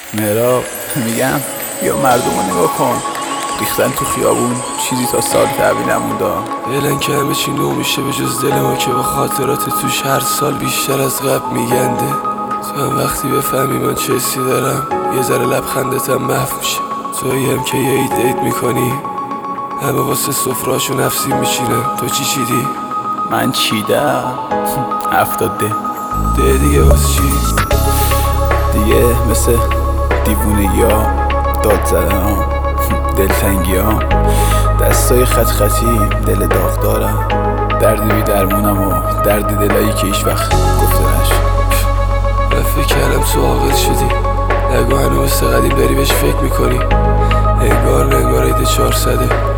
مهراب میگم بیا مردمو نگاه کن، ریختن تو خیابون، چیزی تا سال تحویل نمونده. فعلا که همه چی نو میشه به جز دل ما که با خاطرات توش هر سال بیشتر از قبل میگنده. تو هم وقتی بفهمی من چه حسی دارم یه ذره لبخندتم محو میشه. تویی هم که یه عید میکنی همه واسه سفرهاشو نفسی میچینم. تو چی چیدی؟ من چیدم 70 ده دیگه واسه چی؟ دیگه مثل دیوونگی ها، داد زدن ها، دلتنگی ها، دستای خط خطی، دل داغ دارم، دردی بی درمونم و دردی دلایی که هیچ وقت گفته نشد. من فکر کردم تو عاقل شدی، نگو هنو مثل قدیم داری بهش فکر میکنی. انگار عید 400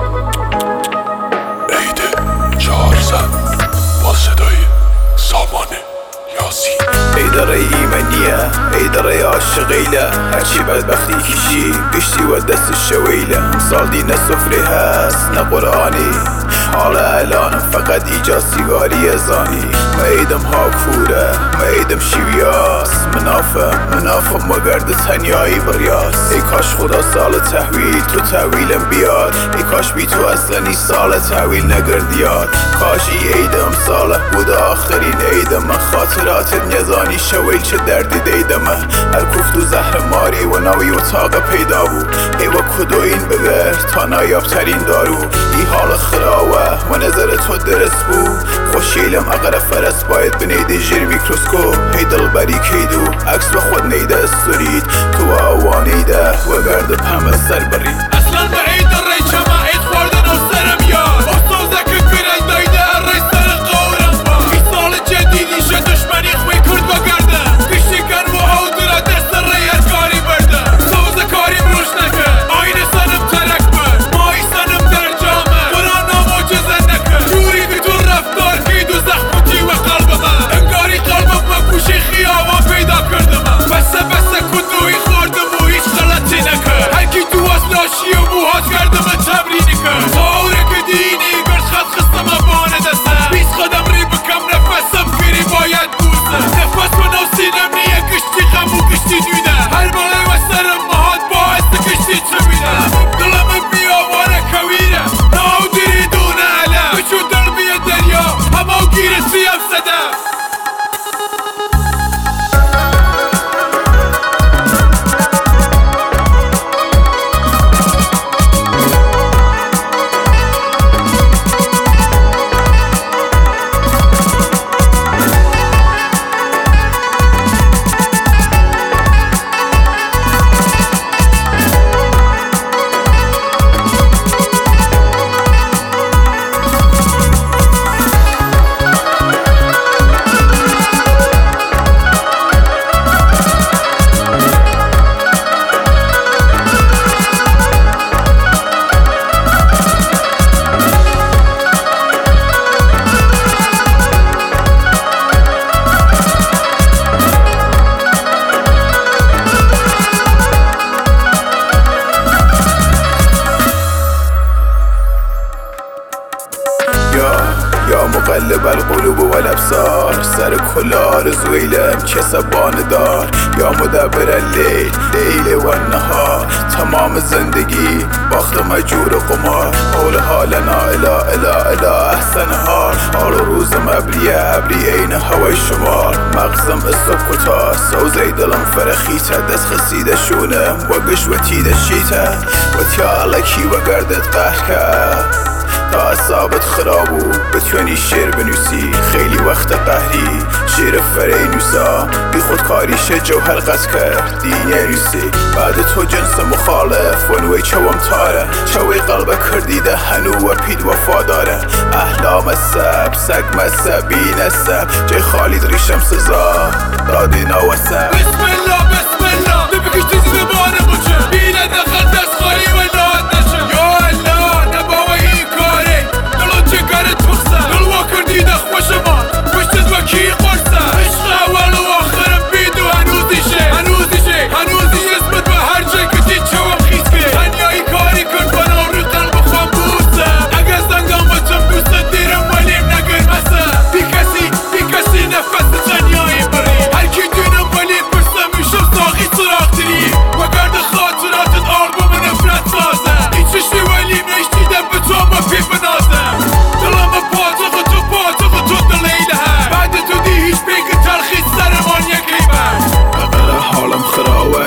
عید 400 با صدای سامان یاسین. ایداره ایمانیه، ایداره عاشقیله، هرچی بدبختی کشی گشتی و دست شویله. سال دینه سفره هست نه قرآنی، حالا الانم فقط ایجا سیگاری ازانی. میدم ها کوره، میدم شیویاس، منافم مگرد تنیایی بریاس. ای کاش خدا سال تحویل تو تحویلم بیاد، ای کاش بی تو اصلا ای سال تحویل نگردیاد. کاش ای ایدم ساله بود آخرین ایدم، من خاطرات نزانی شویل چه دردی دیدم. هر کوفت و زهر ماری و نوی اتاق پیدا بود، ای و کدو این بگر تا نایاب ترین دارو. ای حال خراوه و نظر تو درست بود، خوشیلم اگر فرست باید بنیده جیر میکروسکوپ. هی دل بری کیدو عکس به خود نیده استورید، تو آوانیده و گرد پم سر برید. اصلا به عید ری چما عید خوردن و سرم یاد، با سوزک گرل دایده ری سر قورم با. ای سال جدیدی شد دشمنی خوی کرد و گردن، کشتی کن و هودرا دست ری هر کاری بردن. سوز کاریم روش نکن، آین سنم ترک بر، مای سنم در جامه قرآن معجزه نکن. جوری که تو رفتار کید و زخمتی و قلبم، انگاری قلبم و گوشه خیابا پیدا کردم. بسه کدوی خوردم و هیچ غلطی نکن، هر کی تو از لاشی و موهات کردم تمرینی کن. خوره که دینی گرد خط خستم بانه دستم، بیس خودم ری بکم نفسم گیری باید بوزم. نفس من او سینم نیه کشتی غم و کشتی دویده، هر بالای و سرم مهات باعث کشتی چه میده. دلم بیاوانه کویره ناو دیری دونه علم، بچو دل بیه دریا همه او گیره سیم صدم. یا مقلب القلوب و الابصار، سر کل آرزویلم که سبانه دار. یا مدبر اللیل لیل و النهار، تمام زندگی باخت مجور قمار. حول حالنا الا احسنها، حال روزم ابری عین هوای شمار. مغزم استوکتا سوزی دلم فرخیته، دست خسیده شونم و گشوتیده شیته. و تیا علکی و گردت قهر کرد تا اصابت خرابو بتونی شعر بنویسی. خیلی وقت قهری شعر فرینوسا، بی خودکاریش جوهر قصد کرد دینه نویسی. بعد تو جنس مخالف و نوی چوم تاره، چوی قلب کردیده هنو و پید وفاداره. احلام السب سگ مذهب بی نسب، جای خالید ریشم سزا دادی نوسب. بسم الله نبکش تیزی زبانه بچه، بینه دخل دست خواهی و ناد نشه. یا الله نباوی این کاره دلو چه کاره تخصه، دلوا کردی ده خوشمان پشتت و کی قرصه. عشق اول و آخرم بیدو هنوزیشه اسمت به هر جای که دی چوم خیز که. تنیایی کاری کن بنا رو قلب خوام بوسه، اگه زنگام بچم دوست دیرم ولیم نگیر مسه. بی کسی نفس تنیایی بری، هر کی دونم ولی پرسم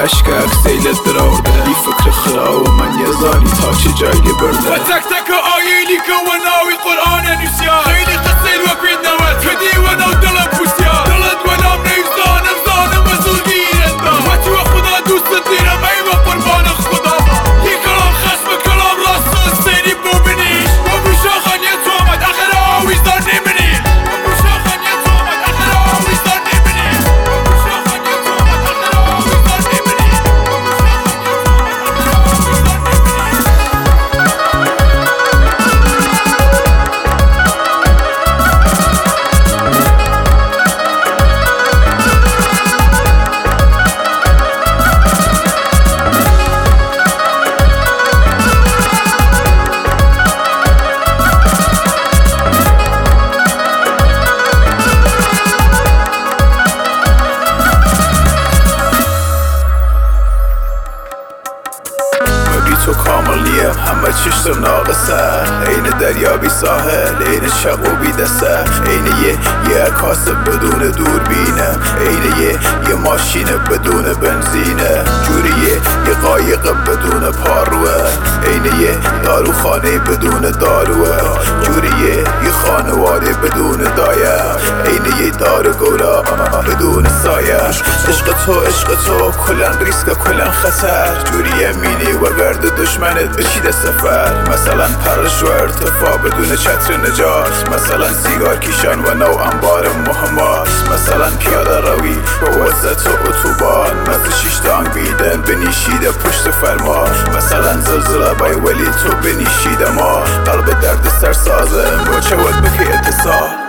اشکک سیلت درارده ای فکر خرا و من یزانی تا چه جایی برده و تک تک آیلی که و ناوی قرآن نوسیا خیلی قصیل و کوید نوت کدی و نو دلم پوسیا دلت و نام نیزانم زانم و زورگیرت دا و تو خدا دوست دیرم ای و قربان خدا با یه کلام خشم کلام راست سینی ببینیش و بوشاخان یه تو آمد آخر آویزدار نمینی و بوشاخان یه تو آمد آخر آویزدار نمینی و بوشاخان یه تو آمد آخر آویزدار نمینی تو کامل نیم همه چشتم ناقصه عین دریا بی ساحل عین شق و بی دسته عین یه کاسب بدون دوربینه عین یه ماشین بدون بنزینه جوریه یه قایق بدون پاروه عین یه داروخانه بدون داروه جوریه یه خانواده بدون دایه عین یه دار گورا بدون سایه عشق تو کلن ریسک کلن خطر جوریه مینی و گرد دشمنت بشیده سفر مثلا پرش و ارتفاع بدون چتر نجات مثلا سیگار کیشان و نو انبار مهمات مثلا پیاده روی با وسط اتوبان مثل شیشتانگ بیدن بنیشیده پشت فرما مثلا زلزله بای ولی تو بنیشیده ما قلب درد سرسازم با چود بکی اتصال